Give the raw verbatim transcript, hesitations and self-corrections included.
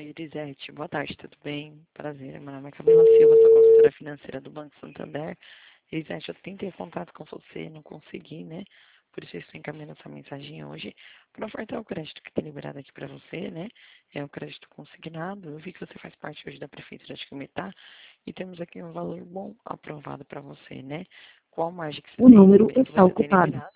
Oi, Elisete. Boa tarde, tudo bem? Prazer, meu nome é Camila Silva, sou consultora financeira do Banco Santander. Elisete, eu tentei contato com você, não consegui, né? Por isso eu estou encaminhando essa mensagem hoje para ofertar o crédito que está liberado aqui para você, né? É o crédito consignado. Eu vi que você faz parte hoje da Prefeitura de Cametá e temos aqui um valor bom aprovado para você, né? Qual margem que você O tem, número que está você tem ocupado. liberado?